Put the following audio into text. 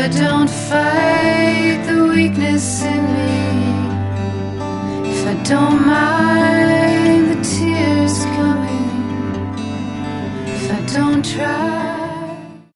don't fight the weakness in me, if I don't mind the tears coming, if I don't try